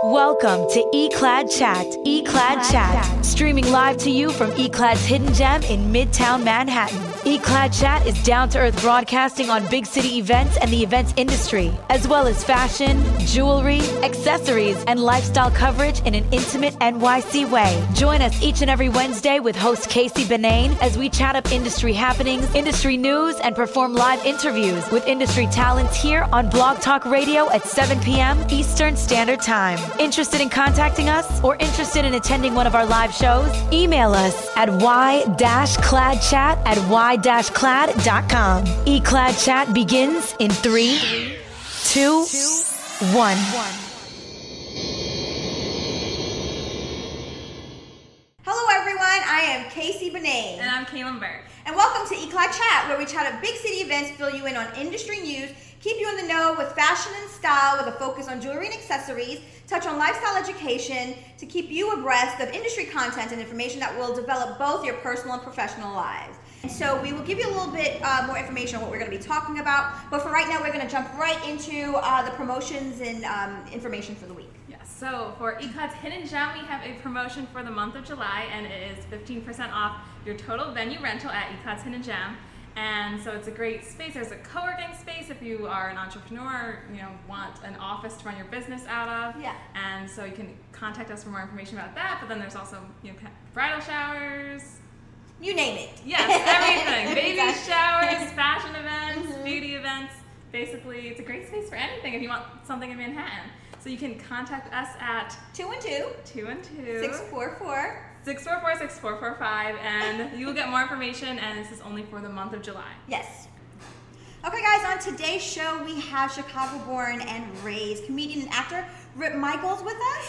Welcome to eClad Chat. eClad Chat, streaming live to you from eClad's hidden gem in Midtown Manhattan. eClad Chat is down-to-earth broadcasting on big city events and the events industry, as well as fashion, jewelry, accessories, and lifestyle coverage in an intimate NYC way. Join us each and every Wednesday with host Casey Benane as we chat up industry happenings, industry news, and perform live interviews with industry talents here on Blog Talk Radio at 7 p.m. Eastern Standard Time. Interested in contacting us or interested in attending one of our live shows? Email us at y-cladchat@y-clad.com. eClad Chat begins in 3, 2, 1. Hello everyone, I am Casey Benane. And I'm Kaylin Burke. And welcome to eClad Chat, where we chat at big city events, fill you in on industry news, keep you in the know with fashion and style with a focus on jewelry and accessories, touch on lifestyle education to keep you abreast of industry content and information that will develop both your personal and professional lives. And so we will give you a little bit more information on what we're going to be talking about, but for right now we're going to jump right into the promotions and information for the week. So for eClad's Hidden Gem, we have a promotion for the month of July, and it is 15% off your total venue rental at eClad's Hidden Gem. And so it's a great space. There's a co-working space if you are an entrepreneur, want an office to run your business out of. Yeah. And so you can contact us for more information about that. But then there's also bridal showers. You name it. Yes, everything. Baby showers, fashion events, beauty events. Basically, it's a great space for anything if you want something in Manhattan. So you can contact us at 644-644-6445, and you will get more information, and this is only for the month of July. Yes. Okay, guys, on today's show, we have Chicago-born and raised comedian and actor Rip Michaels with us.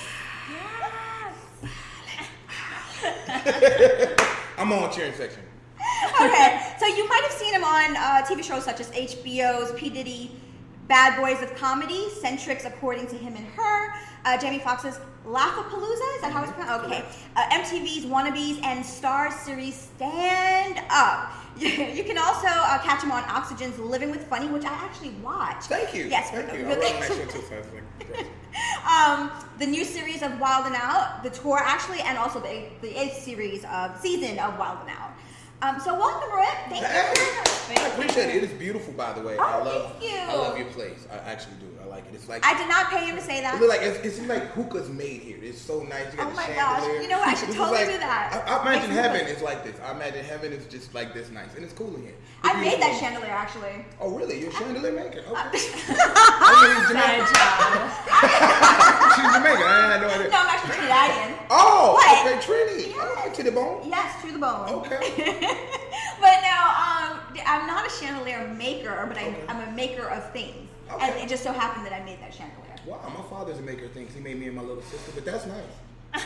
Yes. I'm on cheering section. Okay, so you might have seen him on TV shows such as HBO's P. Diddy, Bad Boys of Comedy, Centric's According to Him and Her, Jamie Foxx's Laugh-A-Palooza, is that how it's pronounced? Okay. MTV's Wannabes, and Star's series Stand Up. You can also catch him on Oxygen's Living with Funny, which I actually watched. Thank you. Yes, thank you. really. I love that show too. So it's like, the new series of Wild 'N Out, the tour actually, and also the 8th season of Wild 'N Out. So welcome, Rip. Thank you. I appreciate it. It is beautiful, by the way. Oh, I love your place. I actually do. I like it. It's like I did not pay him to say that. It looks like it's like hookah's made here. It's so nice. You got Oh my the gosh! chandelier. You know what? I should totally do that. I imagine heaven is like this. I imagine heaven is just like this nice, and it's cool in here. I made that chandelier actually. Oh really? You're a chandelier maker? Okay. Jamaican. She's Jamaican. I had no idea. No, I'm actually Trinidadian. Oh, What? okay, Trini. Yes. Oh, to the bone. Yes, to the bone. Okay. But no, I'm not a chandelier maker, but I'm a maker of things. Okay. And it just so happened that I made that chandelier. Wow, my father's a maker of things. He made me and my little sister, but that's nice.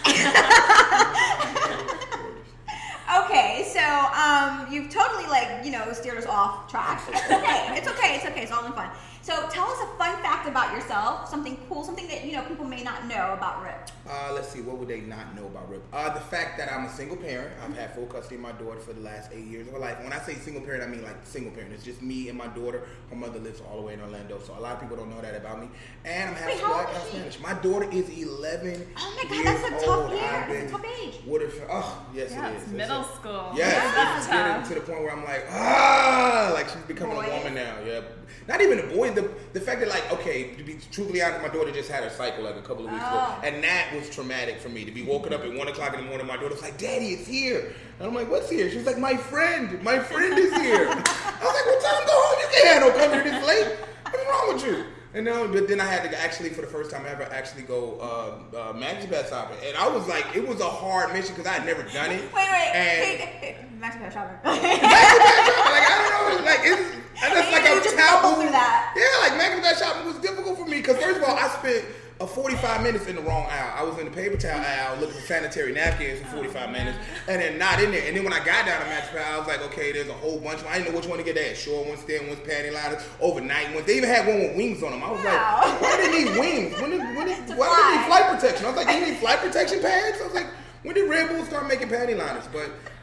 Okay, so you've totally steered us off track. It's okay. It's all in fun. So tell us a fun fact about yourself, something cool, something that people may not know about Rip. Let's see, what would they not know about Rip? The fact that I'm a single parent. I've had full custody of my daughter for the last 8 years of her life. When I say single parent, I mean like single parent. It's just me and my daughter. Her mother lives all the way in Orlando, so a lot of people don't know that about me. And I'm half black, half Spanish. My daughter is 11. Oh my God, that's a tough year. That's a tough age. Yes, Yeah, it it's is. middle school. Yes, Yeah. it's getting to the point where I'm like, like she's becoming a woman now. Yeah, not even a boy. The fact that to be truthfully honest, my daughter just had her cycle like a couple of weeks ago, and that was traumatic for me to be woken up at 1 o'clock in the morning. My daughter's like, "Daddy, it's here," and I'm like, "What's here?" She's like, "My friend is here." I was like, "Well, tell him go home. You can't come here this late. What's wrong with you?" But then I had to actually, for the first time ever, go Maxi shopping, and I was like, it was a hard mission because I had never done it. Wait. Maxi shopping. I don't know, that's like a taboo. Yeah, Maxi shopping was difficult for me because first of all, I spent 45 minutes in the wrong aisle. I was in the paper towel aisle looking for sanitary napkins for 45 minutes, and then not in there. And then when I got down to Maxi, I was like, okay, there's a whole bunch. I didn't know which one to get. They had short ones, thin ones, panty liners, overnight ones. They even had one with wings on them. I was like, why do they need wings? Why do they need flight protection? I was like, they need flight protection pads? I was like, when did Red Bull start making panty liners? But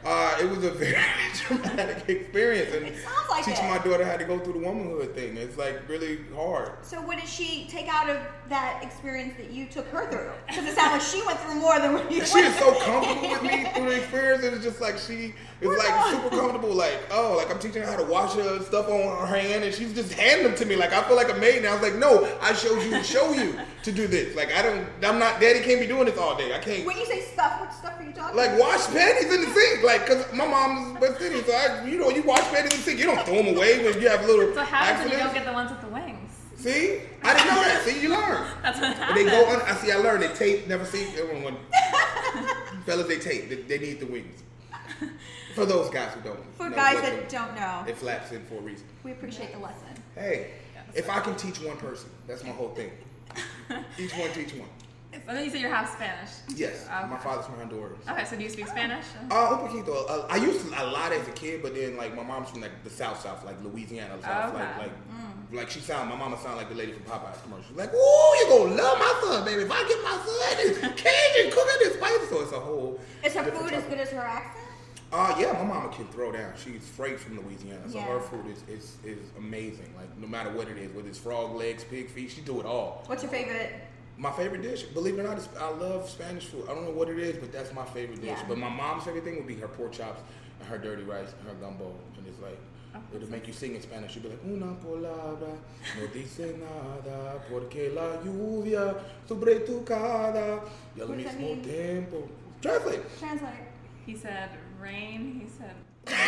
It was a very traumatic experience, and It sounds like teaching it. my daughter how to go through the womanhood thing. It's like really hard. So what did she take out of that experience that you took her through? Because it sounds like she went through more than what you She went is so comfortable with me through the experience. It's just like she is like super comfortable. Like, oh, like I'm teaching her how to wash her stuff on her hand, and she's just handing them to me. Like I feel like a maid. And I was like, no, I showed you to show you to do this. Like I'm not. Daddy can't be doing this all day. I can't. When you say stuff, what stuff are you talking Like about? wash panties in the sink, like, cause my mom's West Indian, so you wash panties in the sink. You don't throw them away when you have little So how happens when you accidents. don't get the ones with the wings? See, I didn't know that. See, you learn. That's what But happens. they go on. I learned. They tape. Never see everyone. Fellas, they tape. They need the wings. For those guys who don't. For know guys what that don't know, it flaps in for a reason. we appreciate the lesson. Hey, if I can teach one person, that's my whole thing. Each one teach one. So then you say you're half Spanish. Yes, Okay. my father's from Honduras. Okay, so do you speak Spanish? Un poquito. I used to a lot as a kid, but then like my mom's from like the south, like Louisiana, south, Okay. like she my mama sound like the lady from Popeye's commercial. Like, ooh, you gonna love my son, baby. If I get my son this Cajun cooking this spicy, so it's a whole. Is her different food as type. good as her accent? Yeah, my mama can throw down. She's straight from Louisiana, so Yeah. her food is amazing. Like no matter what it is, whether it's frog legs, pig feet, she do it all. What's your favorite? My favorite dish, believe it or not, is I love Spanish food. I don't know what it is, but that's my favorite dish. Yeah. But my mom's favorite thing would be her pork chops and her dirty rice and her gumbo. And it's like, it'll make you sing in Spanish. You'll be like, una palabra no dice nada porque la lluvia sobre tu cara y al What does that mismo mean? tiempo. Translate. Translate. He said rain. He said.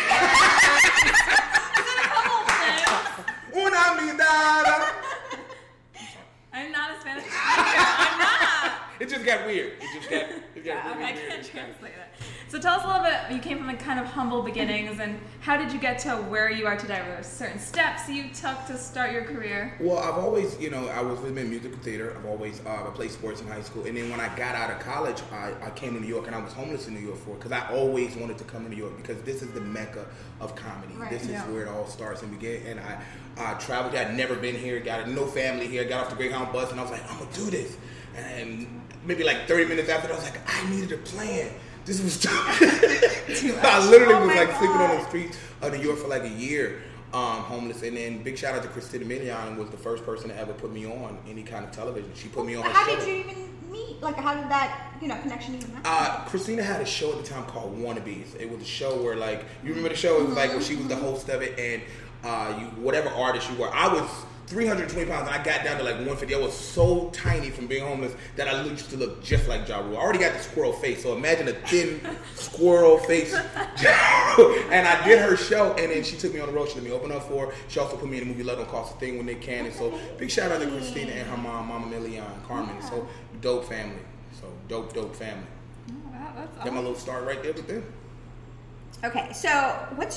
Una mirada. I'm not a Spanish speaker. I'm not. It just got weird. It got Yeah, really okay, I weird. can't translate it. So tell us a little bit. You came from a kind of humble beginnings, and how did you get to where you are today? Were there certain steps you took to start your career? Well, I've always, I was in musical theater. I've always, I played sports in high school. And then when I got out of college, I came to New York, and I was homeless in New York because I always wanted to come to New York because this is the mecca of comedy. Right. This is Yeah. where it all starts and begins. And I traveled. I'd never been here. Got no family here. Got off the Greyhound bus, and I was like, I'm gonna do this. And maybe like 30 minutes after, I was like, I needed a plan. This was I literally Oh was my like sleeping on the God. streets of New York for like a year, homeless. And then big shout out to Christina Milian, was the first person to ever put me on any kind of television. She put me on her How show. did you even meet? Like, how did that, connection even happen? Christina had a show at the time called Wannabes. It was a show where, like, you remember the show? It was like where she was the host of it, and whatever artist you were. I was 320 pounds, and I got down to like 150. I was so tiny from being homeless that I used to look just like Ja Rule. I already got the squirrel face, so imagine a thin squirrel face. Ja Rule. And I did her show, and then she took me on the road. She let me open up for her. She also put me in the movie Love Don't Cost a Thing when they can. And so big shout out to Christina and her mom, Mama Milian, Carmen. Yeah. So dope family. So dope family. Oh, wow, that's Got my awesome. little start right there with them. Okay, so what's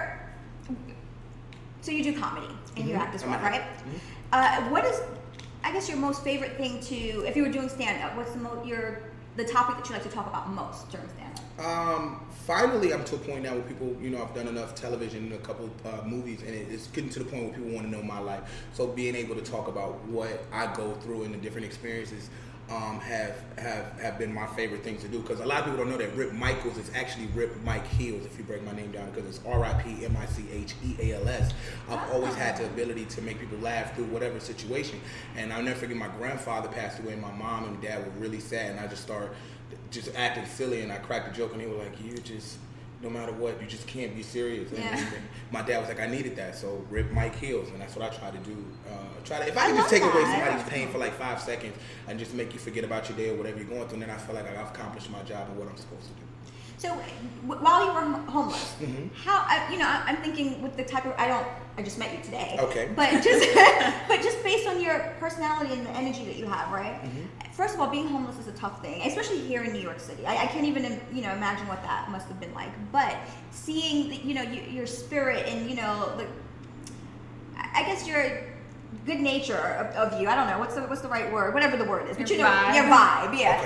so you do comedy and you act as well, I'm an right? actor. What is, I guess, your most favorite thing to, if you were doing stand-up, what's the topic that you like to talk about most during stand-up? Finally, I'm to a point now where people, I've done enough television, a couple movies, and it's getting to the point where people want to know my life. So being able to talk about what I go through and the different experiences have been my favorite things to do. Because a lot of people don't know that Rip Michaels is actually Rip Mike Heals, if you break my name down, because it's RIPMICHEALS. I've always had the ability to make people laugh through whatever situation. And I'll never forget, my grandfather passed away, and my mom and dad were really sad, and I just started just acting silly, and I cracked a joke, and they were like, no matter what, you just can't be serious. And, Yeah. and my dad was like, I needed that, so Rip Mike Heals, and that's what I try to do. If I can I just take love away that. somebody's pain for like 5 seconds and just make you forget about your day or whatever you're going through, then I feel like I've accomplished my job and what I'm supposed to do. So while you were homeless, Mm-hmm. how, I'm thinking with the type of, I just met you today. Okay. But just based on your personality and the energy that you have, right? Mm-hmm. First of all, being homeless is a tough thing, especially here in New York City. I can't even, imagine what that must have been like. But seeing, your spirit and, I guess good nature of you. I don't know what's the right word, whatever the word is, but Your you know, vibe. your vibe, yeah.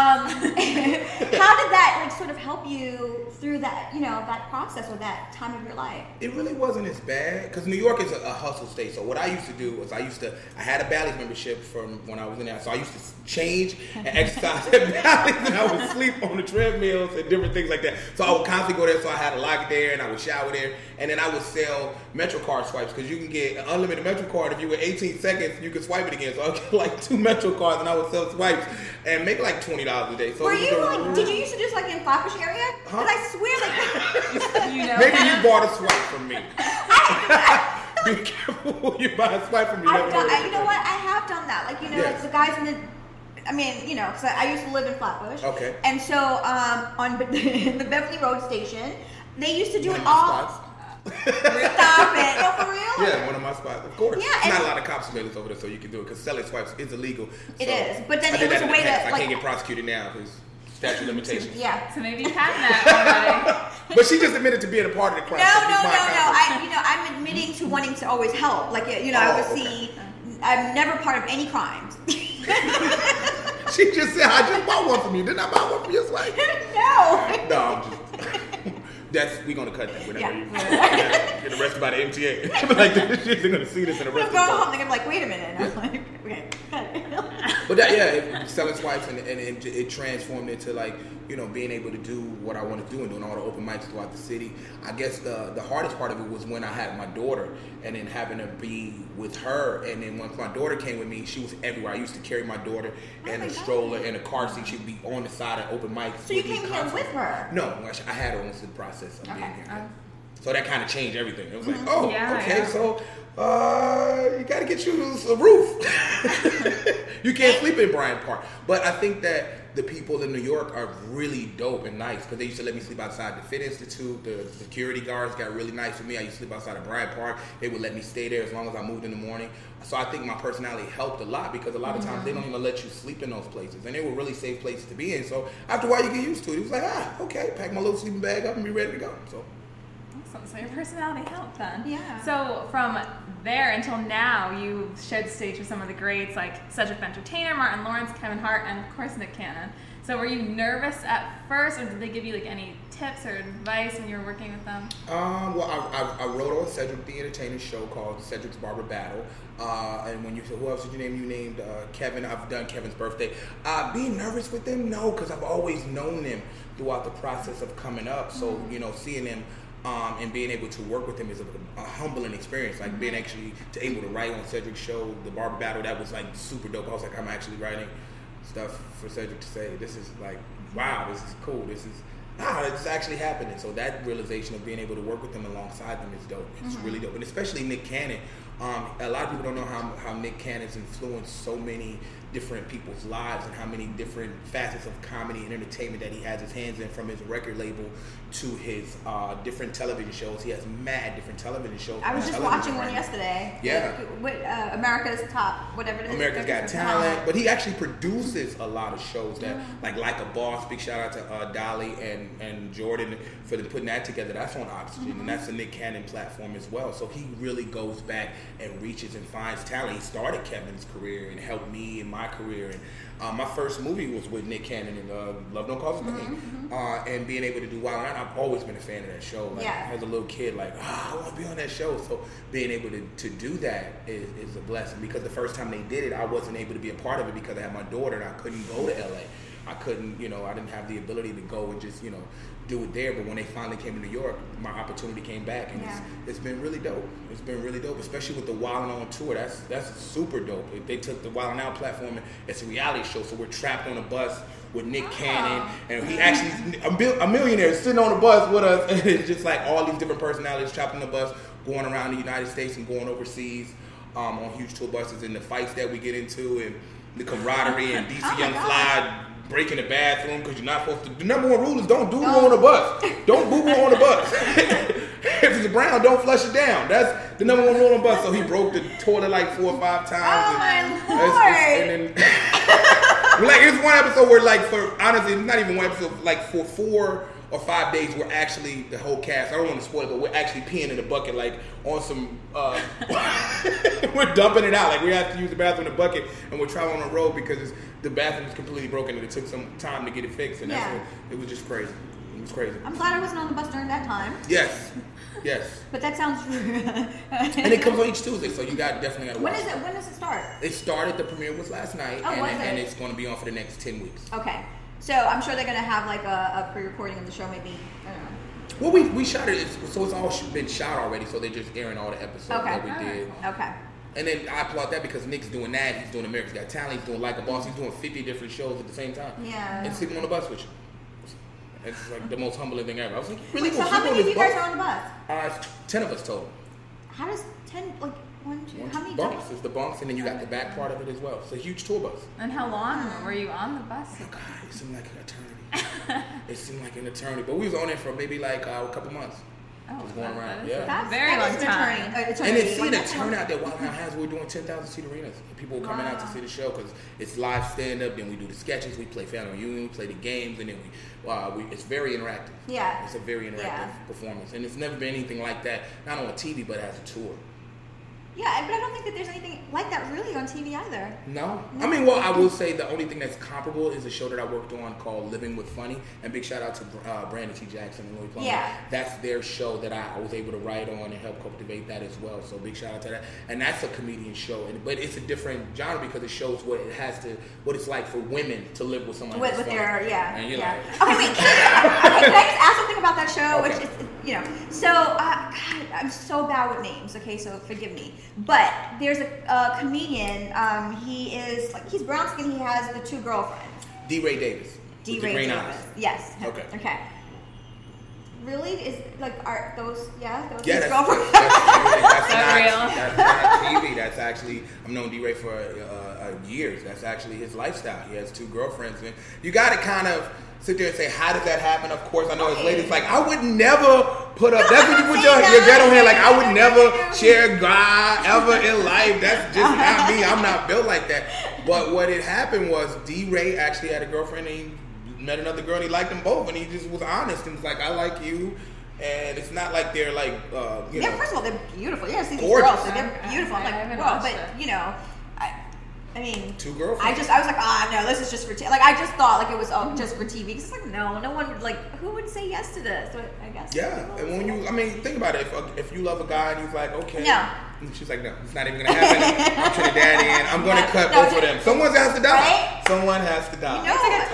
How did that like sort of help you through that, you know, that process or that time of your life? It really wasn't as bad because New York is a hustle state. So what I used to do was I had a Bally's membership from when I was in there. So I used to change and exercise at Bally's, and I would sleep on the treadmills and different things like that. So I would constantly go there. So I had a locker there, and I would shower there, and then I would sell MetroCard swipes because you can get an unlimited MetroCard if you were 18 seconds, you could swipe it again. So I would get like 2 MetroCards, and I would sell swipes and make like $20 a day. So were you like? Did you used to just like in Flatbush area? Because I swear, like, You know, maybe you bought a swipe from me. Be careful when you buy a swipe from me. you know what? I have done that. Like, you know, Yes. like the guys in the. I mean, you know, because I used to live in Flatbush. Okay. And so on the Beverly Road station, they used to do One it of my all. spots. Stop it! No, for real? Yeah, one of my spots, of course. Yeah, There's not and- a lot of cop surveillance over there, so you can do it because selling swipes is illegal. It So is, but then I it did was that a in way the past. to, I like- can't get prosecuted now because statute of limitations. Yeah. so maybe you have that But she just admitted to being a part of the crime. No, so she's no, my accomplice. I'm admitting to wanting to always help. Like, you know, I Oh, would see. I'm never part of any crimes. She just said, I just bought one from you. Didn't I buy one from your swipe? No. No, I'm just. We're gonna cut that. We're not Yeah. gonna get arrested by the MTA. Like, they're gonna see this and I'm arrest going us. home. They're gonna be like, wait a minute. I'm like, okay. cut it. But that, selling swipes and it transformed into like, you know, being able to do what I want to do and doing all the open mics throughout the city. I guess the hardest part of it was when I had my daughter and then having to be with her. And then once my daughter came with me, she was everywhere. I used to carry my daughter in a stroller and a car seat. She'd be on the side of open mics. So you with me came here constantly. with her? No, I had her on the process of being Okay. here. So that kind of changed everything. It was like, oh, Yeah, okay, yeah. so you got to get you a roof. You can't sleep in Bryant Park. But I think that the people in New York are really dope and nice because they used to let me sleep outside the Fit Institute. The security guards got really nice with me. I used to sleep outside of Bryant Park. They would let me stay there as long as I moved in the morning. So I think my personality helped a lot because a lot of times they don't even let you sleep in those places. And they were really safe places to be in. So after a while you get used to it. It was like, okay, pack my little sleeping bag up and be ready to go. So. Awesome. So your personality helped then. Yeah. So from there until now, you shared the stage with some of the greats like Cedric the Entertainer, Martin Lawrence, Kevin Hart, and of course Nick Cannon. So were you nervous at first, or did they give you like any tips or advice when you were working with them? Well, I wrote on Cedric the Entertainer's show called Cedric's Barber Battle. And when you said, who else did you name? You named Kevin. I've done Kevin's birthday. Being nervous with them? No, because I've always known them throughout the process of coming up. So, you know, seeing them and being able to work with him is a humbling experience. Like being actually able to write on Cedric's show, the Barber Battle, that was like super dope. I was like, I'm actually writing stuff for Cedric to say, this is like, wow, this is cool. It's actually happening. So that realization of being able to work with them alongside them is dope. It's really dope. And especially Nick Cannon. A lot of people don't know how Nick Cannon's influenced so many different people's lives and how many different facets of comedy and entertainment that he has his hands in, from his record label to his different television shows. He has mad different television shows. I was just watching one yesterday. Yeah. With America's Top, whatever it is. America's Got Talent, but he actually produces a lot of shows that, like a Boss. Big shout out to Dolly and Jordan for putting that together. That's on Oxygen, and that's a Nick Cannon platform as well. So he really goes back and reaches and finds talent. He started Kevin's career and helped me in my career. And my first movie was with Nick Cannon in Love Don't Cause a Thing. And being able to do Wild 'N Out, I've always been a fan of that show. Like, as a little kid, like, I want to be on that show. So being able to do that is a blessing, because the first time they did it, I wasn't able to be a part of it because I had my daughter and I couldn't go to LA. I couldn't, I didn't have the ability to go and just, do it there. But when they finally came to New York, my opportunity came back, and it's been really dope. It's been really dope, especially with the Wild 'N Out tour. That's super dope. They took the Wild 'N Out platform. It's a reality show, so we're trapped on a bus with Nick Cannon, and he actually a millionaire sitting on the bus with us, and it's just like all these different personalities trapped on the bus, going around the United States and going overseas on huge tour buses, and the fights that we get into, and the camaraderie, and DC Young Fly breaking the bathroom because you're not supposed to. The number one rule is don't do on the bus. Don't boo boo on the bus. If it's brown, don't flush it down. That's the number one rule on the bus. So he broke the toilet like 4 or 5 times. Oh my Lord! And then, like, it's one episode where, like, for honestly, not even one episode. Like for 4 or 5 days, we're actually, the whole cast, I don't want to spoil it, but we're actually peeing in a bucket, like on some, we're dumping it out. Like we have to use the bathroom in a bucket, and we're traveling on the road because the bathroom is completely broken and it took some time to get it fixed. And that's what, it was just crazy. It was crazy. I'm glad I wasn't on the bus during that time. Yes. But that sounds and it comes on each Tuesday, so you definitely got to watch it. When does it start? It started, the premiere was last night, and it's going to be on for the next 10 weeks. Okay. So I'm sure they're going to have like a pre-recording of the show, maybe, I don't know. Well, we shot it, so it's all been shot already, so they're just airing all the episodes that we did. Okay. And then I applaud that because Nick's doing that, he's doing America's Got Talent, he's doing Like a Boss, he's doing 50 different shows at the same time. Yeah. And sleeping on the bus with you. It's like the most humbling thing ever. I was like, really? So how many of you guys are on the bus? It's 10 of us total. How does 10, like, 1, 2, how many? Bunks. It's the bunks, and then you got the back part of it as well. It's a huge tour bus. And how long were you on the bus? Oh God, it seemed like an eternity. It seemed like an eternity. But we was on it for maybe like a couple months. Just going around. That's very long time. And it's seeing a turnout that Wild Now has. We're doing 10,000 seat arenas. People coming out to see the show because it's live stand up. Then we do the sketches. We play Family Reunion. We play the games, and then we it's very interactive. Yeah. It's a very interactive performance, and it's never been anything like that. Not on TV, but as a tour. Yeah, but I don't think that there's anything like that really on TV either. No. I mean, well, I will say the only thing that's comparable is a show that I worked on called Living with Funny. And big shout out to Brandon T. Jackson and Louis Plummer. Yeah. That's their show that I was able to write on and help cultivate that as well. So big shout out to that. And that's a comedian show. But it's a different genre because it shows what it's like for women to live with someone with their, And you're like, okay, wait. Can I just ask something about that show? Okay. Which is, so, God, I'm so bad with names, okay, so forgive me. But there's a comedian, he's brown skin, he has the 2 girlfriends. D-Ray Davis. D-Ray Davis. Yes. Okay. Really? Are those girlfriends? That's not real. That's not TV. That's actually, I've known D-Ray for years. That's actually his lifestyle. He has 2 girlfriends. And you got to kind of sit there and say, how does that happen? Of course, I know as ladies, like, I would never put up, that's when you put your ghetto hand, like, I would never share a guy ever in life. That's just not me. I'm not built like that. But what had happened was D-Ray actually had a girlfriend, and he met another girl, and he liked them both, and he just was honest and was like, I like you. And it's not like they're like, first of all, they're beautiful. Yeah, see these gorgeous. girls, so they're beautiful. I'm like, whoa, but, I mean, 2 girlfriends. I was like, no, this is just for TV. Like, I just thought like it was just for TV. Because it's like, no one would, like, who would say yes to this? So I guess. Yeah, and think about it. If you love a guy and he's like, okay. No. And she's like, no, it's not even going to happen. I'm Trinidadian. I'm going to cut both of them. Someone has to die. Right? Someone has to die. It's like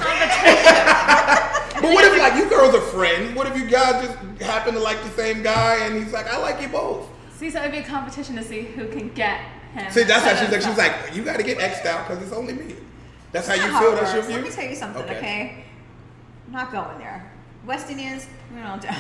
a competition. But what if, like, you girls are friends? What if you guys just happen to like the same guy and he's like, I like you both? See, so it'd be a competition to see who can get him. See, that's how she's like, you got to get X'd out because it's only me. That's how you feel. That's your view. Let me tell you something, okay? I'm not going there. West Indians, we don't do.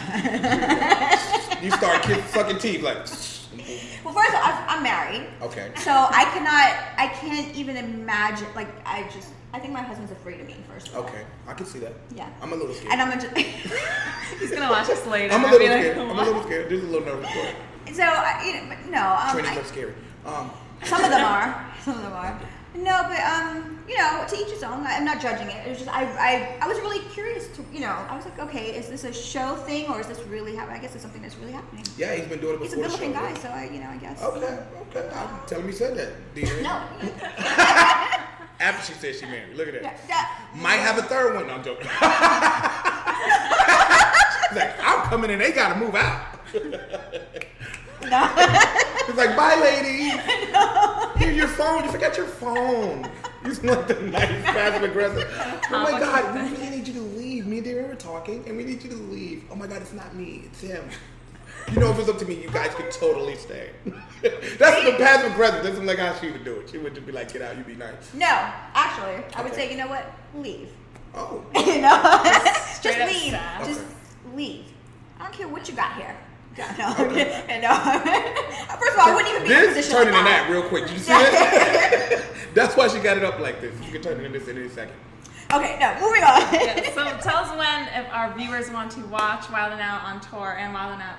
You start sucking teeth like. Well, first of all, I'm married. Okay. So I can't even imagine. Like, I think my husband's afraid of me. First of all. Okay, I can see that. Yeah. I'm a little scared. And I'm just. He's gonna watch us later. I'm a little scared. I'm a little scared. There's a little nervous for it. So but no. Trainings are scary. Some of them are. No, but to each his own. I'm not judging it. It was just I was really curious to I was like, okay, is this a show thing or is this really happening? I guess it's something that's really happening. Yeah, he's been doing it before. He's a good-looking guy, so I guess. Okay. I'll tell him you said that. No. After she said she married, look at that. Yeah. Might have a third one. No, I'm joking. She's like, I'm coming in. They gotta move out. No. It's like, bye, lady. No. Here, your phone. You forgot your phone. You just want the nice, passive aggressive. Oh my God, we really need you to leave. Me and Darren were talking, and we need you to leave. Oh my God, it's not me. It's him. If it's up to me, you guys could totally stay. That's the passive aggressive. That's like how she would do it. She would just be like, get out, you be nice. No, actually, I would say, you know what? Leave. Oh. Just leave. Just leave. I don't care what you got here. No. First of all, I wouldn't even be in a position this turning like that real quick. Did you see that? That's why she got it up like this. You can turn it into this in any second. Okay, no, moving on. So tell us when, if our viewers want to watch Wild 'N Out on tour and Wild 'N Out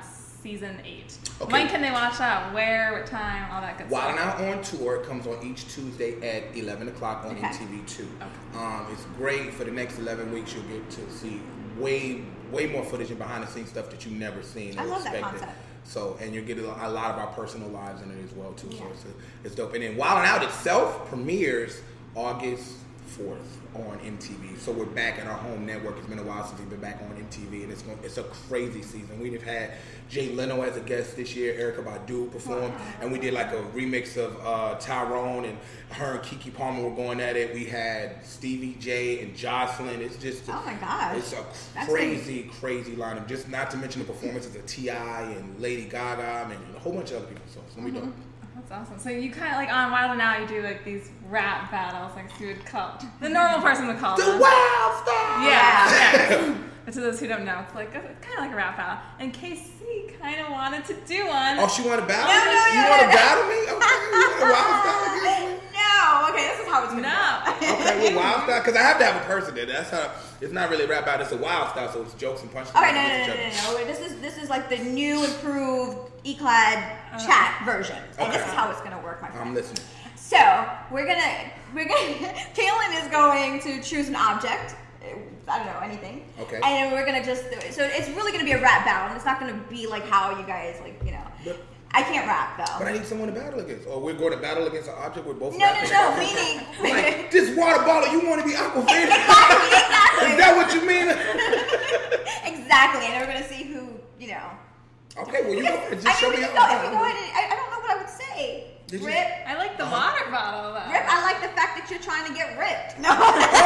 season 8. Okay. When can they watch that? Where? What time? All that good stuff. Wild 'N Out on Tour comes on each Tuesday at 11 o'clock on MTV2. Okay. It's great. For the next 11 weeks, you'll get to see way more footage and behind the scenes stuff that you've never seen. I love that concept. So, and you'll get a lot of our personal lives in it as well too. So it's dope. And then Wild 'N Out itself premieres August 4th on MTV. So we're back at our home network. It's been a while since we've been back on MTV, and it's a crazy season. We've had Jay Leno as a guest this year. Erykah Badu performed, and we did like a remix of Tyrone, and her and Keke Palmer were going at it. We had Stevie J and Jocelyn. It's just oh my gosh, it's a crazy lineup. Just not to mention the performances of T.I. and Lady Gaga, and a whole bunch of other people. So it's gonna be dope. That's awesome. So you kind of like on Wild 'N Out, you do like these rap battles, like so you would call the normal person would call the them. Wild Star. Yeah. But to those who don't know, it's like kind of like a rap battle. And KC kind of wanted to do one. Oh, she wanted to battle No, me? no, You no, want to no. battle me? Okay, you want a Wild Star against me? No, okay, this is how it's gonna go. Okay, well, Wild Style, because I have to have a person there. That's how. It's not really a rap battle. It's a Wild Style, so it's jokes and punchlines. Okay, no. Wait, this is like the new improved E-Clad chat version, and this is how it's gonna work, my friend. I'm listening. So we're gonna Kaylin is going to choose an object. I don't know, anything. Okay. And then we're gonna so it's really gonna be a rap battle, and it's not gonna be like how you guys But I can't rap though. I need someone to battle against. Or we're going to battle against an object. We're both No, rapping. meaning Like, this water bottle, you want to be Aquafina? exactly. Is that what you mean? Exactly, and we're gonna see who Okay, well, you go ahead. Just show we me can how. go, if we go ahead and, I don't know what I would say. Did you- Rip. I like the water bottle though. Rip, I like the fact that you're trying to get ripped. No.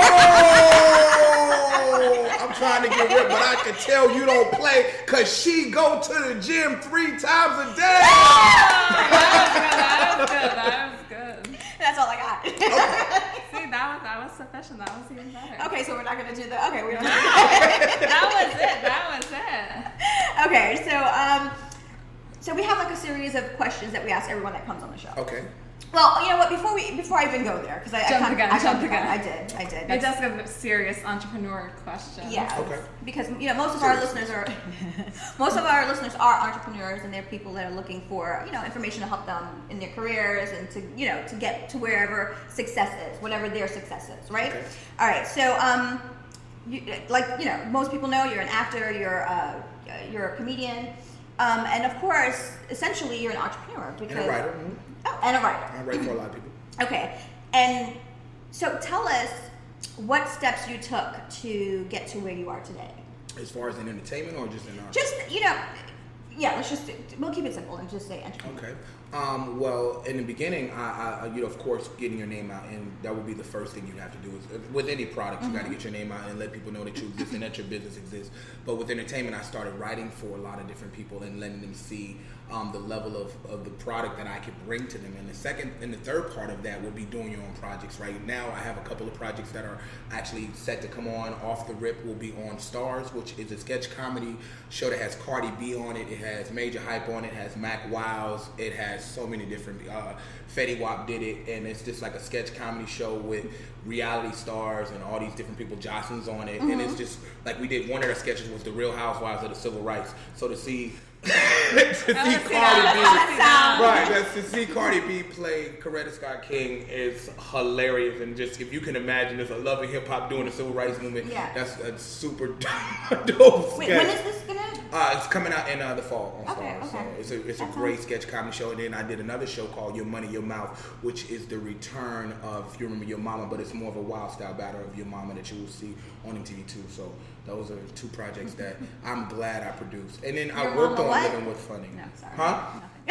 Oh, I'm trying to get ripped, but I can tell you don't play because she go to the gym 3 times a day. That was good. That's all I got. See, that was sufficient. That was even better. Okay, so we're not gonna do the. Okay, we don't. That was it. Okay, so we have like a series of questions that we ask everyone that comes on the show. Okay. Well, you know what? Before I even go there, because I Jumped the gun. I did. It does give a serious entrepreneur question. Yeah. Okay. Because most of our listeners are entrepreneurs, and they're people that are looking for information to help them in their careers and to to get to wherever success is, whatever their success is, right? Okay. All right. So most people know you're an actor, you're a comedian, and of course, essentially, you're an entrepreneur because And a writer. Mm-hmm. Oh, and a writer. I write for a lot of people. Okay. And so tell us what steps you took to get to where you are today. As far as in entertainment or just in art? Just, we'll keep it simple and just say entrepreneur. Okay. Well, in the beginning, I of course, getting your name out, and that would be the first thing you have to do. Is with any product, you got to get your name out and let people know that you exist and that your business exists. But with entertainment, I started writing for a lot of different people and letting them see the level of the product that I could bring to them. And the third part of that would be doing your own projects. Right now, I have a couple of projects that are actually set to come on off the rip. Will be on Stars, which is a sketch comedy show that has Cardi B on it. It has Major Hype on it. It has Mac Wiles. It has so many different. Fetty Wap did it, and it's just like a sketch comedy show with reality stars and all these different people. Jocelyn's on it, and it's just like we did. One of our sketches was the Real Housewives of the Civil Rights. So to see Cardi B play Coretta Scott King is hilarious, and just if you can imagine, it's a love of hip hop doing the civil rights movement. Yeah. That's a super dope sketch. Wait, when is this gonna? It's coming out in the fall on Stars. Okay. So it's a great sketch comedy show. And then I did another show called Your Money, Your Mouth, which is the return of You Remember Your Mama, but it's more of a wild style battle of Your Mama that you will see on MTV2. So those are 2 projects that I'm glad I produced. And then I worked on Living with Funny. No, sorry. Huh?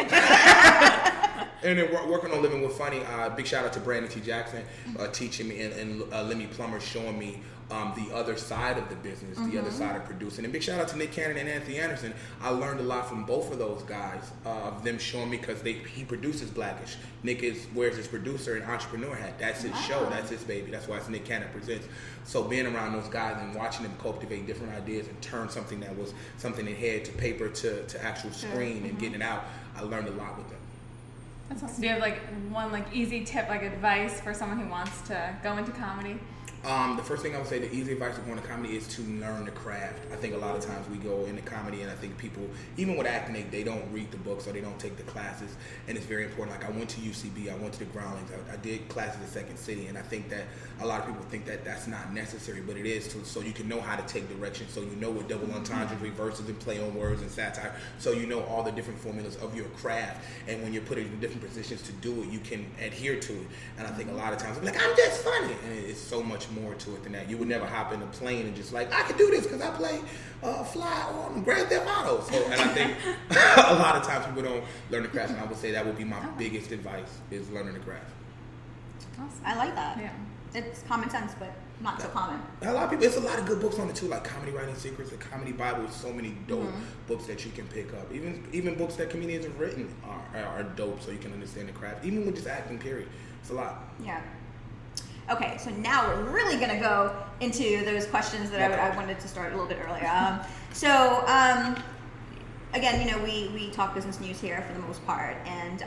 And then working on Living with Funny, big shout out to Brandon T. Jackson teaching me, and Lemmy Plummer showing me the other side of the business, the other side of producing. And big shout out to Nick Cannon and Anthony Anderson. I learned a lot from both of those guys, of them showing me, because he produces Blackish. Nick wears his producer and entrepreneur hat. That's his show. That's his baby. That's why it's Nick Cannon Presents. So being around those guys and watching them cultivate different ideas and turn something that was something in head to paper to actual screen and getting it out, I learned a lot with them. That's awesome. Do you have one easy tip, advice for someone who wants to go into comedy? The first thing I would say, the easy advice of going to comedy is to learn the craft. I think a lot of times we go into comedy, and I think people, even with acting, they don't read the books or they don't take the classes, and it's very important. Like I went to UCB, I went to the Groundlings, I did classes at Second City, and I think that a lot of people think that that's not necessary, but it is, so you can know how to take direction, so you know what double entendres, reverses, and play on words and satire, so you know all the different formulas of your craft, and when you're put in different positions to do it, you can adhere to it. And I think a lot of times, I'm like, I'm just funny, and it's so much more to it than that. You would never hop in a plane and just like, I can do this because I play fly on Grand Theft Auto. So, and I think a lot of times people don't learn the craft, and I would say that would be my biggest advice, is learning the craft. Awesome. I like that. Yeah. It's common sense, but not so common. A lot of people, it's a lot of good books on it too, like Comedy Writing Secrets, the Comedy Bible. So many dope books that you can pick up. Even books that comedians have written are dope, so you can understand the craft. Even with just acting, period, it's a lot. Yeah. Okay, so now we're really going to go into those questions that I wanted to start a little bit earlier. Again, you know, we talk business news here for the most part, and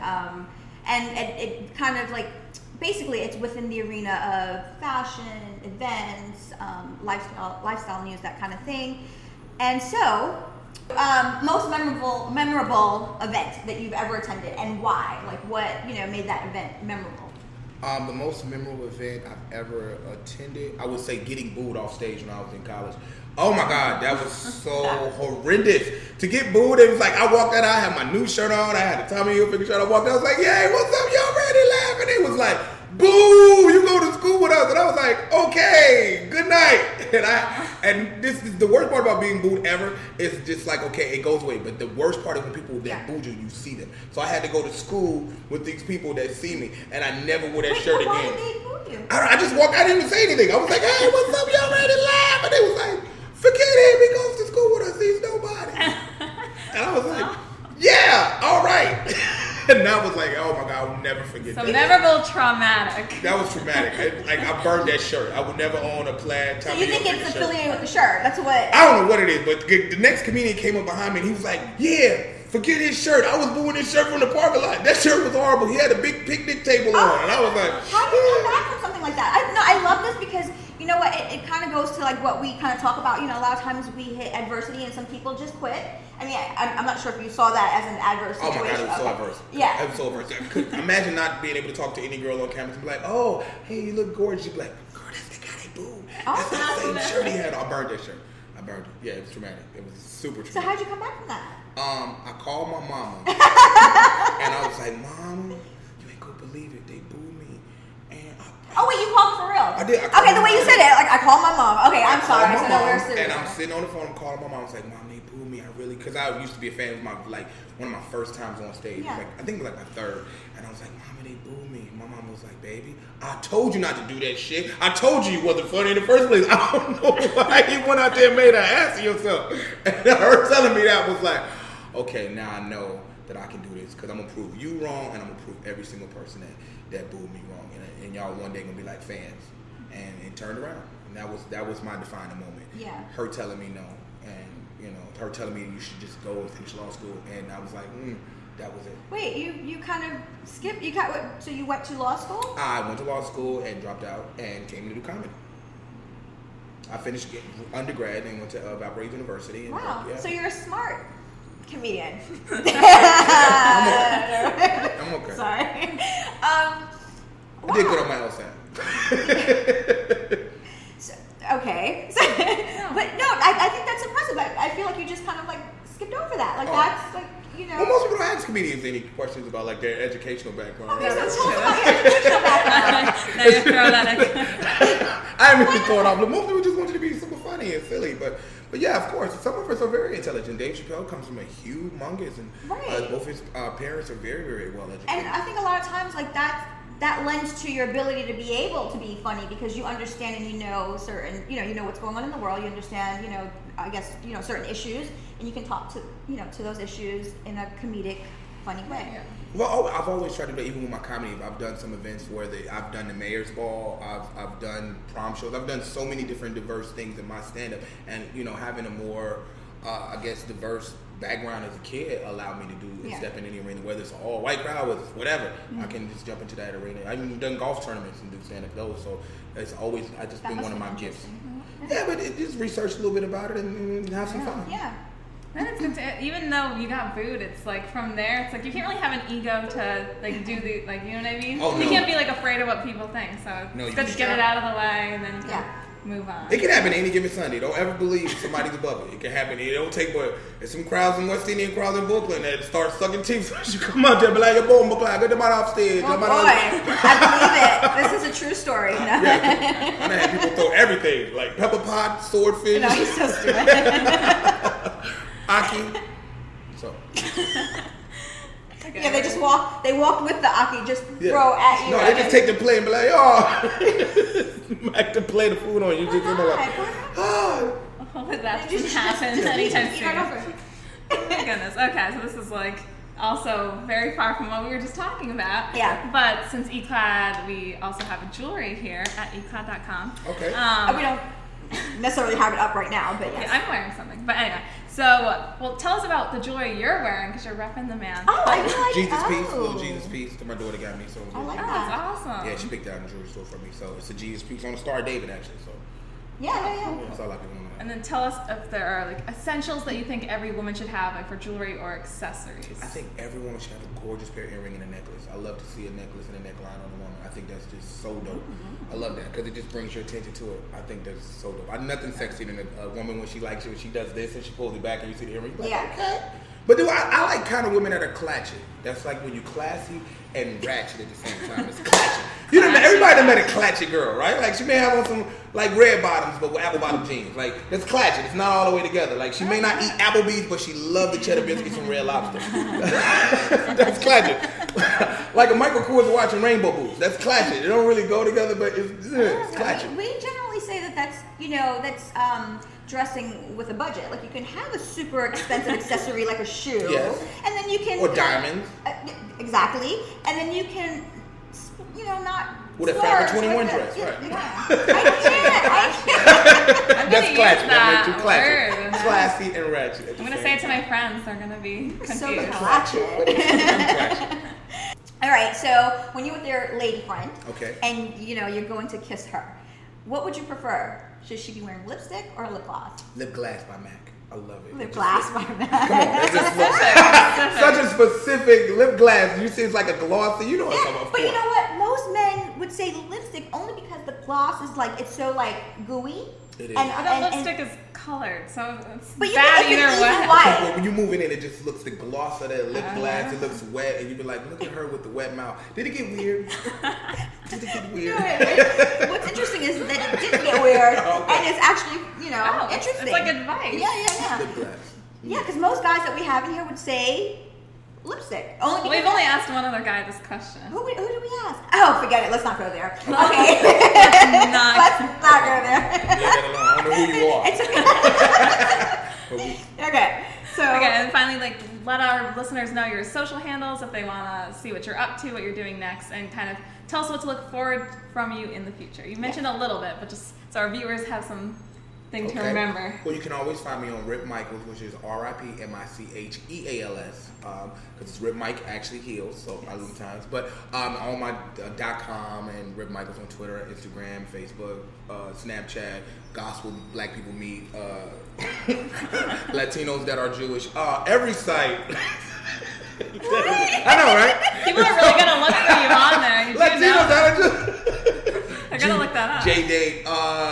it kind of like, basically it's within the arena of fashion, events, lifestyle news, that kind of thing. And so, most memorable event that you've ever attended, and why? Like, what, you know, made that event memorable? The most memorable event I've ever attended, I would say getting booed off stage when I was in college. Oh my God, that was so horrendous. To get booed, it was like, I walked out, I had my new shirt on, I had the Tommy Hilfiger shirt, I walked out, I was like, yay, what's up, y'all ready, laughing? It was like, boo, you go to school with us. And I was like, okay, good night. And this is the worst part about being booed ever, is just like, okay, it goes away. But the worst part is when people that booed you, you see them. So I had to go to school with these people that see me, and I never wore that shirt again. Why did they boo you? I just walked, I didn't even say anything. I was like, hey, what's up, y'all ready to laugh? And they was like, forget him, he goes to school with us, he's nobody. And I was like, yeah, all right. And I was like, oh my God, I'll never forget that. So memorable, traumatic. That was traumatic. I burned that shirt. I would never own a plaid Tommy So you think Hilfiger it's shirt. affiliated with the shirt? That's what... I don't know what it is, but the next comedian came up behind me and he was like, yeah, forget his shirt. I was booing his shirt from the parking lot. That shirt was horrible. He had a big picnic table on. And I was like, how do you come back from something like that? I love this because, you know what, it kind of goes to like what we kind of talk about. You know, a lot of times we hit adversity and some people just quit. I mean, I'm not sure if you saw that as an adverse situation. oh my God, it was so adverse. Yeah. It was so adverse. I could imagine not being able to talk to any girl on campus and be like, oh, hey, you look gorgeous. You'd be like, girl, that's the guy they booed. That's the same shirt he had. I burned that shirt. I burned it. Yeah, it was traumatic. It was super traumatic. So how'd you come back from that? I called my mama and I was like, Mama, you ain't gonna believe it. They booed me. And Oh wait, you called for real? I did. Okay, the way you said it, like I called my mom. Okay, I'm sorry. my So no, we're mom, serious. and I'm sitting on the phone. I'm calling my mom. I was like, Mom, they booed me. I really, because I used to be a fan of one of my first times on stage. Yeah. Like, I think it was like my third. And I was like, Mama, they booed me. My mom was like, baby, I told you not to do that shit. I told you wasn't funny in the first place. I don't know why you went out there and made an ass of yourself. And her telling me that was like, okay, now I know that I can do this because I'm gonna prove you wrong and I'm gonna prove every single person that booed me wrong. And y'all one day gonna be like fans. And it turned around. And that was my defining moment. Yeah. Her telling me no, and her telling me you should just go and finish law school. And I was like, that was it. Wait, you kind of skipped. So you went to law school? I went to law school and dropped out and came to do comedy. I finished undergrad and went to Valparaiso University. And Wow. yeah. So you're a smart comedian. I'm okay. Sorry. I did good on my LSAT. Okay. But no, I think that's impressive. I feel like you just kind of like skipped over that. Like that's like, you know. Well, most people don't ask comedians any questions about like their educational background. Okay, so that's tell us true. about your educational background. Now you throw that in. I haven't even thought of it. Most people just want you to be super funny and silly, but yeah, of course, some of us are very intelligent. Dave Chappelle comes from a humongous, and Right. both his parents are very, very well educated. And I think a lot of times like that lends to your ability to be able to be funny because you understand and you know certain, you know what's going on in the world. You understand, I guess, certain issues, and you can talk to, to those issues in a comedic, funny way. Yeah. Well, I've always tried to do, even with my comedy, I've done some events where I've done the mayor's ball, I've done prom shows, I've done so many different diverse things in my stand-up, and having a more, I guess, diverse background as a kid allowed me to do and step in any arena, whether it's an all white crowd, whether it's whatever. I can just jump into that arena. I've even done golf tournaments and do stand up those. So it's always been one of my gifts. Yeah, but just research a little bit about it and have some fun. Yeah. And it's good to, even though you got booed, it's like from there, it's like you can't really have an ego to like do the, like, you know what I mean? Oh, no. You can't be like afraid of what people think, so it's good to get it out of the way and then you can move on. It can happen any given Sunday. Don't ever believe somebody's above it. It can happen. It don't take but there's some crowds in West Indian crowds in Brooklyn that start sucking teeth. You come out there and be like, boom, get them out off stage. Oh boy, I believe it. This is a true story. No. Yeah, I had people throw everything, like pepper pot, swordfish. No, he's so stupid. Aki. So. Okay. Yeah, they walked with the Aki, just throw at you. No, they just take the plate and be like, oh, Mac to play the food on you. Just like, oh. Hopefully that doesn't happen anytime soon. Oh my goodness. Okay, so this is like also very far from what we were just talking about. Yeah. But since eClad, we also have a jewelry here at eclad.com. Okay. We don't necessarily have it up right now, but yes. Yeah, I'm wearing something. But anyway, so, well, tell us about the jewelry you're wearing because you're repping the man. Oh, I like Jesus piece, little Jesus piece that my daughter got me. So I like that. that. That's awesome. Yeah, she picked out in the jewelry store for me. So it's a Jesus piece on the Star of David actually. So yeah. that's all I can do. And then tell us if there are like essentials that you think every woman should have, like for jewelry or accessories. I think every woman should have a gorgeous pair of earring and a necklace. I love to see a necklace and a neckline on a woman. I think that's just so dope. I love that because it just brings your attention to it. I think that's so dope. Nothing sexier than a woman when she likes you and she does this and she pulls it back and you see the earring. You're like, okay. But I like kind of women that are clatchy. That's like when you classy and ratchet at the same time. It's clatchy. You know, everybody done met a clatchy girl, right? Like she may have on some like red bottoms, but with apple bottom jeans. Like that's clatchy. It's not all the way together. Like she may not eat Applebee's, but she loves the cheddar biscuits from Red Lobster. That's clatchy. Like a Michael Kors watching Rainbow Boots. That's clatchy. They don't really go together, but it's clatchy. We generally say that's dressing with a budget. Like you can have a super expensive accessory like a shoe, and then you can diamonds. Exactly, and then you can, not. With a Forever 21 dress, right? Yeah. I can't. That's classy. That makes you classy. Word. Classy and ratchet. I'm gonna say it to my friends. They're gonna be confused. So ratchet. All right. So when you're with your lady friend, and you're going to kiss her, what would you prefer? Should she be wearing lipstick or lip gloss? Lip gloss by MAC. I love it. Lip gloss by MAC. Come on, such a specific lip gloss. You see, it's like a glossy. You know what I'm talking about. But you know what? Most men would say lipstick only because the gloss is like it's so like gooey. It is. And lipstick is colored, so it's but bad either way. But when you move in, it just looks the gloss of that lip gloss. It looks wet, and you be like, look at her with the wet mouth. Did it get weird? Did it get weird? What's interesting is that it didn't get weird, and it's actually interesting. It's like advice. Yeah. Lip gloss. Yeah, because most guys that we have in here would say lipstick. We've only asked one other guy this question. Who did we ask? Oh, forget it. Let's not go there. Okay. Let's not go there. Leave that alone. I don't know who you are. Okay. So. Okay, and finally, let our listeners know your social handles if they want to see what you're up to, what you're doing next, and kind of tell us what to look forward from you in the future. You mentioned a little bit, but just so our viewers have some thing to remember. Well, you can always find me on Rip Michaels, which is RIPMICHEALS, because it's Rip Mike actually heals, so I lose times. But on my .com and Rip Michaels on Twitter, Instagram, Facebook, Snapchat, Gospel Black People Meet, Latinos that are Jewish, every site. I know, right? People are really gonna look for you on there. You Latinos that are Jewish. They're gonna look that up. J-Date,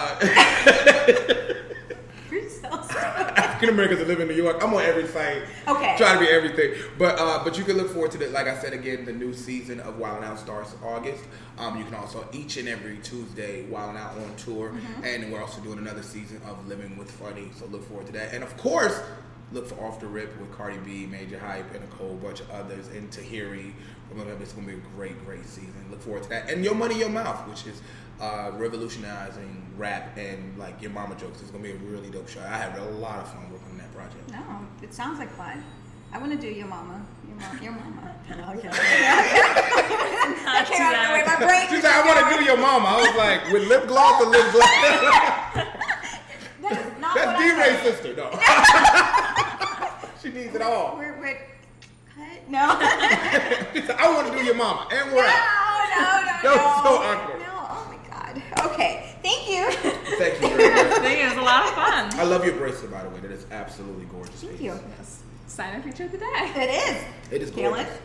African Americans that live in New York. I'm on every site. Okay. Try to be everything. But you can look forward to the, like I said again, the new season of Wildin' Out starts August. You can also each and every Tuesday Wildin' Out on tour, and we're also doing another season of Living with Funny. So look forward to that. And of course, look for Off the Rip with Cardi B, Major Hype, and a whole bunch of others, and Tahiri. It's going to be a great season. Look forward to that. And Your Money, Your Mouth, which is revolutionizing rap and like your mama jokes. It's going to be a really dope show. I had a lot of fun working on that project. No, it sounds like fun. I want to do Your Mama. Your Mama. Okay. I can't out of the way. My brain. She said, I want to do Your Mama. I was like, with lip gloss or lip gloss? That's D-Ray's sister, no. She needs it all. We're cut? No. I want to do your mama, and we're out. No. That was so awkward. No, oh my God. Okay, thank you. Thank you very much. It was a lot of fun. I love your bracelet, by the way. That is absolutely gorgeous. Thank you. Yes. Sign feature of the day. It is. It is Feel gorgeous. it?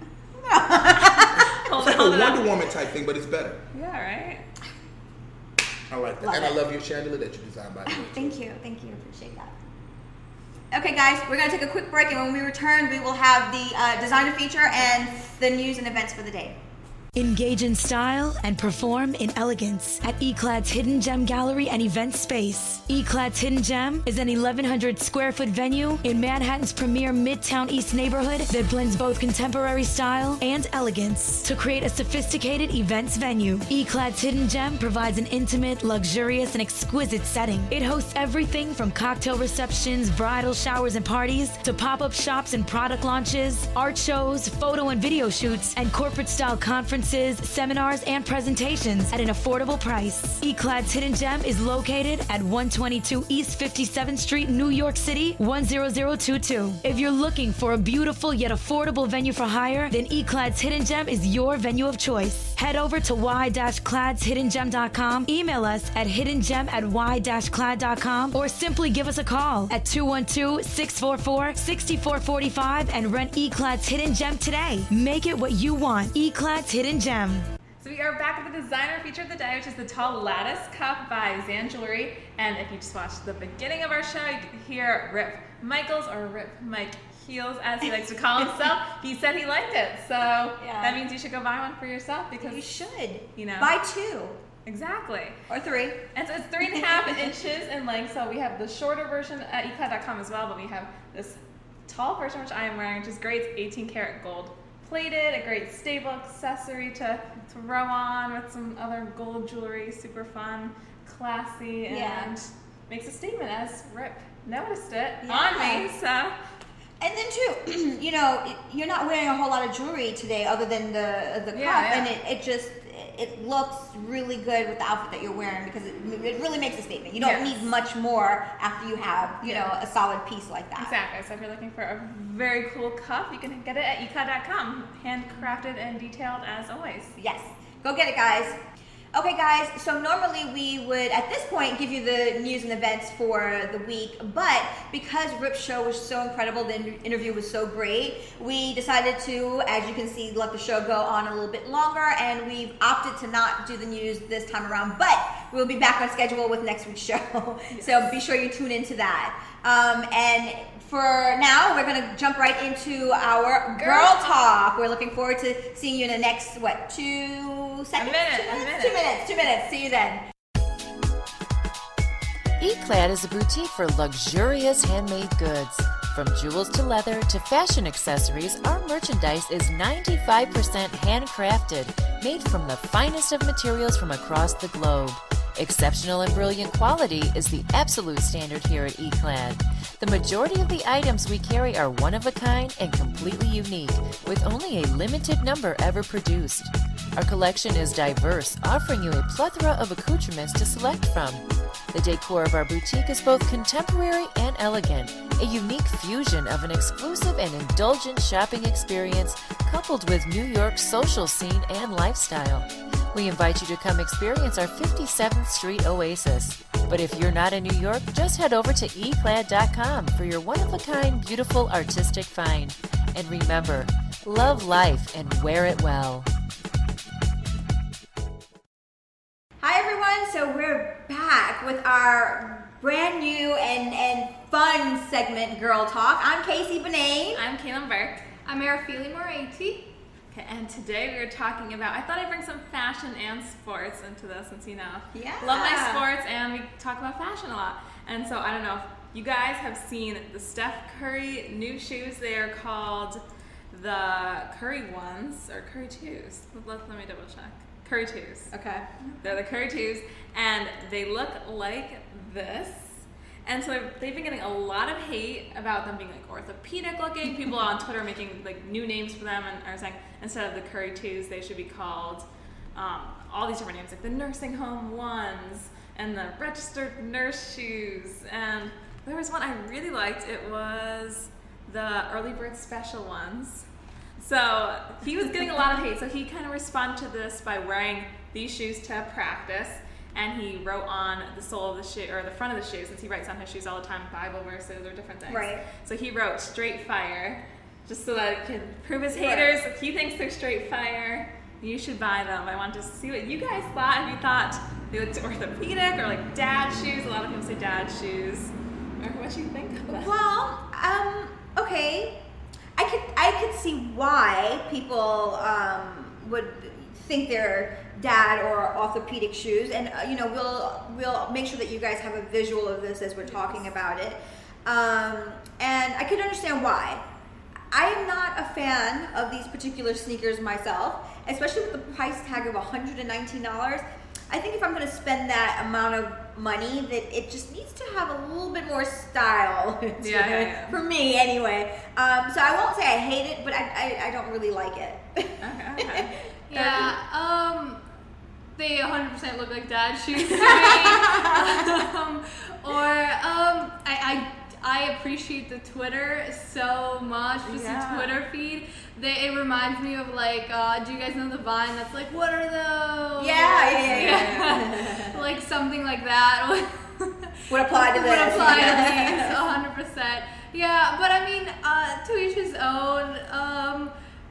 Hold It's like hold a it up. Wonder Woman type thing, but it's better. Yeah, right? I like that. Love And it. I love your chandelier that you designed, by the way. Thank you. Appreciate that. Okay, guys, we're going to take a quick break, and when we return, we will have the designer feature and the news and events for the day. Engage in style and perform in elegance at Eclad's Hidden Gem Gallery and Event Space. Eclad's Hidden Gem is an 1,100 square foot venue in Manhattan's premier Midtown East neighborhood that blends both contemporary style and elegance to create a sophisticated events venue. Eclad's Hidden Gem provides an intimate, luxurious, and exquisite setting. It hosts everything from cocktail receptions, bridal showers and parties, to pop-up shops and product launches, art shows, photo and video shoots, and corporate-style conferences, seminars, and presentations at an affordable price. Eclad's Hidden Gem is located at 122 East 57th Street, New York City, 10022. If you're looking for a beautiful yet affordable venue for hire, then Eclad's Hidden Gem is your venue of choice. Head over to y-cladshidden-gem.com, email us at hiddengem@y-clad.com, or simply give us a call at 212-644-6445 and rent Eclad's Hidden Gem today. Make it what you want. Eclad's Hidden Gem. So we are back with the designer feature of the day, which is the tall lattice cup by Zan Jewelry. And if you just watched the beginning of our show, you could hear Rip Michaels, or Rip Mike Heels, as he likes to call himself. He said he liked it, so that means you should go buy one for yourself, because You should. You know. Buy 2. Exactly. Or 3. And so it's 3.5 inches in length. So we have the shorter version at eclad.com as well, but we have this tall version, which I am wearing, which is great. It's 18 karat gold plated, a great stable accessory to throw on with some other gold jewelry. Super fun, classy, and makes a statement, as Rip noticed it on me. So. And then too, you know, you're not wearing a whole lot of jewelry today other than the cup, and it looks really good with the outfit that you're wearing, because it really makes a statement. You don't need much more after you have, you know, a solid piece like that. Exactly. So if you're looking for a very cool cup, you can get it at eclad.com. Handcrafted and detailed as always. Yes. Go get it, guys. Okay, guys, so normally we would, at this point, give you the news and events for the week, but because Rip's show was so incredible, the interview was so great, we decided to, as you can see, let the show go on a little bit longer, and we've opted to not do the news this time around, but we'll be back on schedule with next week's show, so be sure you tune into that. And for now, we're going to jump right into our Girl Talk. We're looking forward to seeing you in the next, 2 seconds? 2 minutes. See you then. Eclad is a boutique for luxurious handmade goods. From jewels to leather to fashion accessories, our merchandise is 95% handcrafted, made from the finest of materials from across the globe. Exceptional and brilliant quality is the absolute standard here at Eclad. The majority of the items we carry are one of a kind and completely unique, with only a limited number ever produced. Our collection is diverse, offering you a plethora of accoutrements to select from. The decor of our boutique is both contemporary and elegant, a unique fusion of an exclusive and indulgent shopping experience coupled with New York's social scene and lifestyle. We invite you to come experience our 57th Street oasis. But if you're not in New York, just head over to eclad.com for your one-of-a-kind, beautiful, artistic find. And remember, love life and wear it well. Hi, everyone. So we're back with our brand new and fun segment, Girl Talk. I'm Casey Benet. I'm Kaylin Burke. I'm Arafili Moretti. Okay, and today we are talking about, I thought I'd bring some fashion and sports into this, since, you know, love my sports and we talk about fashion a lot. And so I don't know if you guys have seen the Steph Curry new shoes. They are called the Curry Ones, or Curry Twos. Let me double check. Curry Twos. Okay. They're the Curry Twos, and they look like this. And so they've been getting a lot of hate about them being like orthopedic looking. People on Twitter are making like new names for them and are saying instead of the Curry Twos, they should be called all these different names, like the nursing home ones and the registered nurse shoes. And there was one I really liked. It was the early bird special ones. So he was getting a lot of hate, so he kind of responded to this by wearing these shoes to practice, and he wrote on the sole of the shoe, or the front of the shoe, since he writes on his shoes all the time, Bible verses or different things. Right. So he wrote straight fire, just so that it can prove his haters, if he thinks they're straight fire, you should buy them. I wanted to see what you guys thought, if you thought they looked orthopedic or like dad shoes. A lot of people say dad shoes. Or what do you think of that? Well, okay. I could see why people would think they're dad or orthopedic shoes, and we'll make sure that you guys have a visual of this as we're talking about it. And I could understand why. I am not a fan of these particular sneakers myself, especially with the price tag of $119. I think if I'm going to spend that amount of money, that it just needs to have a little bit more style to it, for me anyway. So I won't say I hate it, but I don't really like it. Okay. Yeah, they 100% look like dad shoes to me. I appreciate the Twitter so much, just the Twitter feed. It reminds me of like, do you guys know the Vine that's like, what are those? Yeah. Like something like that. Would apply to this. Would apply to these, 100%. Yeah, but I mean, to each his own.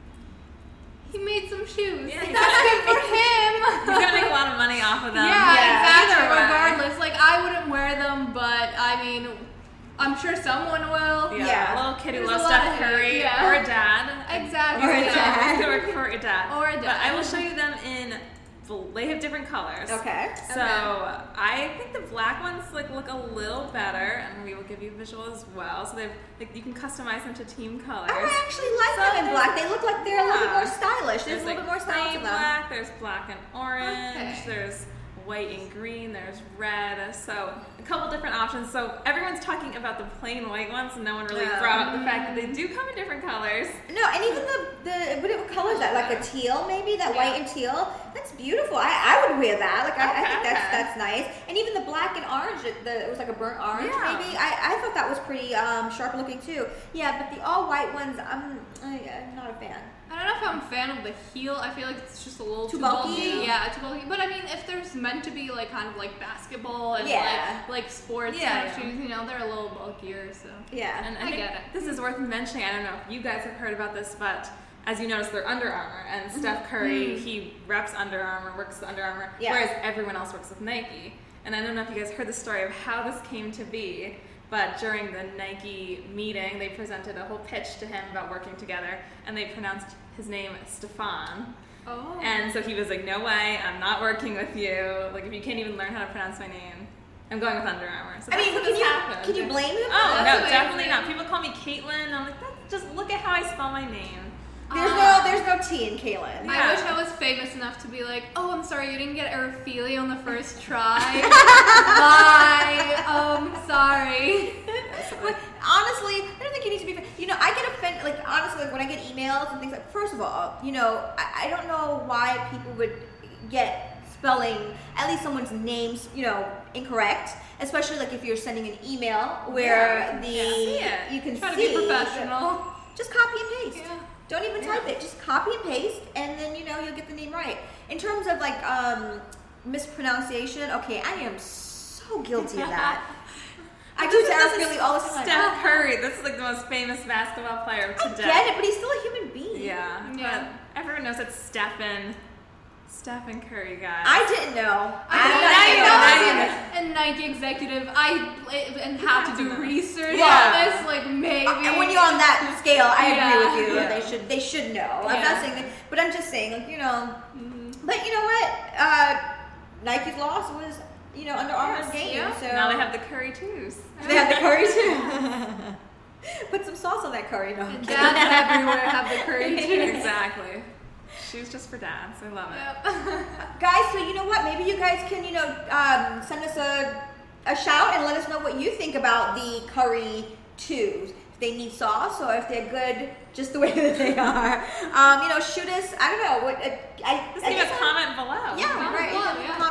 He made some shoes. Yeah, that's good for him. He's gonna make a lot of money off of them. Yeah, exactly. Either way. Regardless, like I wouldn't wear them, but I mean, I'm sure someone will. Yeah. A little kid who There's loves a lot Steph of Curry hate, or a dad. Exactly. Or a dad. It's gonna work for a dad. Or a dad. But I will show you them in. They have different colors. Okay. So I think the black ones look a little better, and we will give you a visual as well. So you can customize them to team colors. I actually like them in black. They look like they're a little bit more stylish. There's a little bit more style to them. Black. There's black and orange. Okay. There's white and green. There's red. So a couple different options. So everyone's talking about the plain white ones, and no one really brought up the fact that they do come in different colors. No, and even the what color is that? Like a teal, maybe that white and teal. That's beautiful. I would wear that. Like I think that's nice. And even the black and orange. It was like a burnt orange, maybe. I thought that was pretty sharp looking too. Yeah, but the all white ones, I'm not a fan. I don't know if I'm a fan of the heel. I feel like it's just a little too bulky. Yeah, too bulky. But I mean, if there's meant to be like kind of like basketball and like sports kind of shoes, they're a little bulkier. So And I get it. This is worth mentioning. I don't know if you guys have heard about this, but as you notice, they're Under Armour, and Steph Curry, he reps Under Armour, works with Under Armour, whereas everyone else works with Nike. And I don't know if you guys heard the story of how this came to be, but during the Nike meeting, they presented a whole pitch to him about working together, and they pronounced his name Stefan. Oh. And so he was like, no way, I'm not working with you. Like, if you can't even learn how to pronounce my name, I'm going with Under Armour. So I mean, can you blame him? Oh, That's no, amazing. definitely not. People call me Caitlin. I'm like, just look at how I spell my name. There's no T in Kaylin. I wish I was famous enough to be like, oh, I'm sorry, you didn't get Erafili on the first try. Bye. Sorry. But honestly, I don't think you need to be. I get offended. Like honestly, like when I get emails and things like. First of all, I don't know why people would get spelling at least someone's names, incorrect. Especially like if you're sending an email where you can Try to see. be professional. Just copy and paste. Yeah. Don't even type it. Just copy and paste, and then you'll get the name right. In terms of like mispronunciation, okay, I am so guilty of that. I do that really all the time. Steph Curry. This is like the most famous basketball player of today. I get it, but he's still a human being. Yeah. But everyone knows it's Stephen Curry, guys. I didn't know. And Nike executive, and how to do research Yeah. on this, like maybe. And when you're on that scale, I agree with you. Yeah. They should know. I'm Yeah. not saying that, but I'm just saying, like But you know what? Nike's loss was Under Armour's game. yeah. So Now they have the Curry twos. They have the curry too. Put some sauce on that curry. No. I'm kidding. Dads everywhere have the curry too. Exactly. Shoes just for dads. I love it. Yep. Guys, so you know what? Maybe you guys can, send us a shout and let us know what you think about the curry twos. If they need sauce or if they're good just the way that they are. Shoot us. I don't know. Just leave a comment below. Yeah, right. below, Leave a yeah. comment.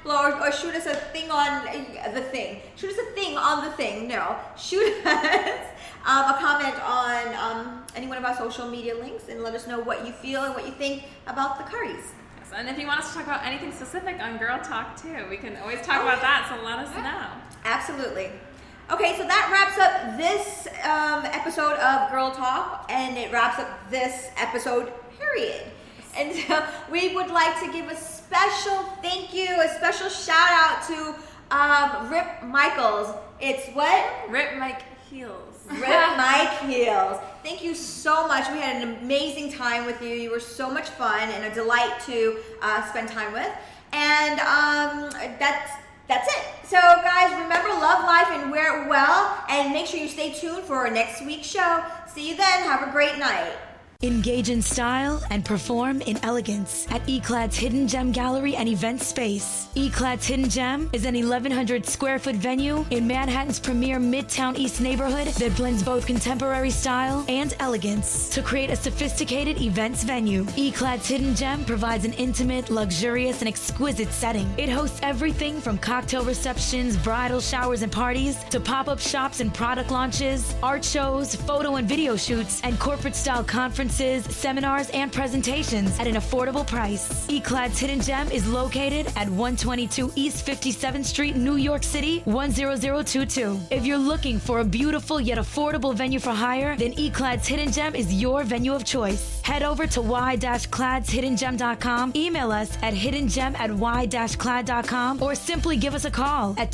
or shoot us a thing on the thing. Shoot us a thing on the thing. No, shoot us a comment on any one of our social media links and let us know what you feel and what you think about the curries. Yes, and if you want us to talk about anything specific on Girl Talk too, we can always talk about that, so let us know. Absolutely. Okay, so that wraps up this episode of Girl Talk, and it wraps up this episode, period. And so we would like to give a special thank you, a special shout out to Rip Michaels. It's what? Rip Mike Heels. Rip Mike Heels. Thank you so much. We had an amazing time with you. You were so much fun and a delight to spend time with. And that's it. So guys, remember, love life and wear it well. And make sure you stay tuned for our next week's show. See you then. Have a great night. Engage in style and perform in elegance at Eclad's Hidden Gem Gallery and Event Space. Eclad's Hidden Gem is an 1,100 square foot venue in Manhattan's premier Midtown East neighborhood that blends both contemporary style and elegance to create a sophisticated events venue. Eclad's Hidden Gem provides an intimate, luxurious, and exquisite setting. It hosts everything from cocktail receptions, bridal showers and parties, to pop-up shops and product launches, art shows, photo and video shoots, and corporate-style conferences, seminars, and presentations at an affordable price. Eclad's Hidden Gem is located at 122 East 57th Street, New York City, 10022. If you're looking for a beautiful yet affordable venue for hire, then Eclad's Hidden Gem is your venue of choice. Head over to y-cladshidden-gem.com, email us at hiddengem@y-clad.com, or simply give us a call at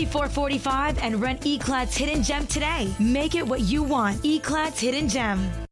212-644-6445 and rent Eclad's Hidden Gem today. Make it what you want. Eclad's Hidden Gem.